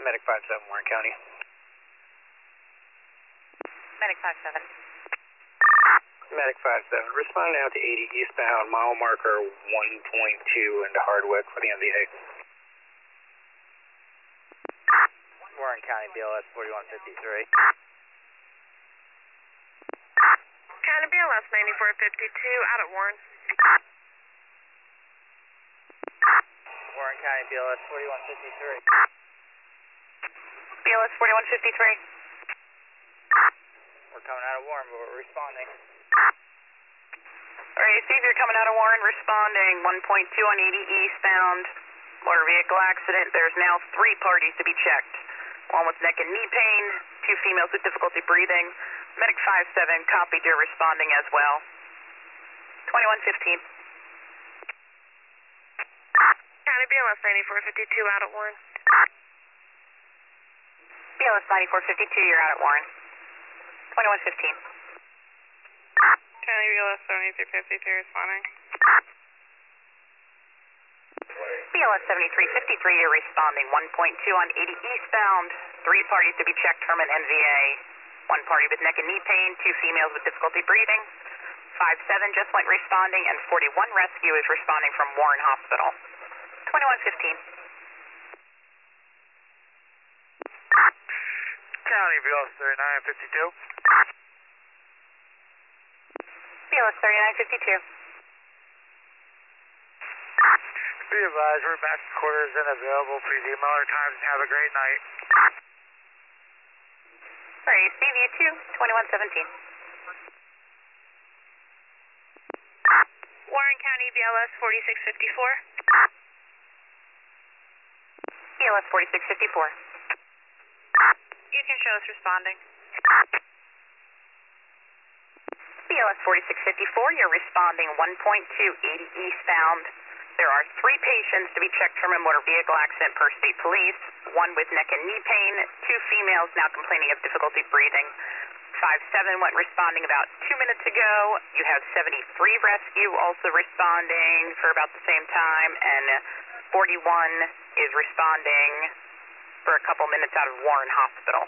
Medic 57, Warren County. Medic 57. Medic 57, respond now to 80 eastbound, mile marker 1.2 into Hardwick for the MVA. Warren County, BLS 4153. County BLS 9452, out at Warren. Warren County, BLS 4153. BLS 4153. We're coming out of Warren, but we're responding. Alright, see if you're coming out of Warren, responding 1.2 on 80 eastbound. Motor vehicle accident. There's now 3 parties to be checked. One with neck and knee pain, 2 females with difficulty breathing. Medic 57 copied, you're responding as well. 2115. County BLS 9452, out at Warren. BLS 9452, you're out at Warren. 2115. County BLS 7353, responding. BLS 7353, you're responding 1.2 on 80 eastbound. 3 parties to be checked from an NVA. 1 party with neck and knee pain, 2 females with difficulty breathing. 57 just went responding, and 41 rescue is responding from Warren Hospital. 2115. County, BLS 3952. BLS 3952. Be advised, we're back to quarters and available. Please email our times and have a great night. Sorry, CVU 2, 2117. Warren County BLS 4654. BLS 4654. You can show us responding. BLS 4654, you're responding 1.2, 80 eastbound. There are 3 patients to be checked from a motor vehicle accident per state police. 1 with neck and knee pain, 2 females now complaining of difficulty breathing. 57 went responding about 2 minutes ago. You have 73 rescue also responding for about the same time, and 41 is responding for a couple minutes out of Warren Hospital.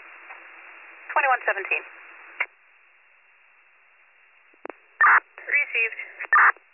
2117. Received.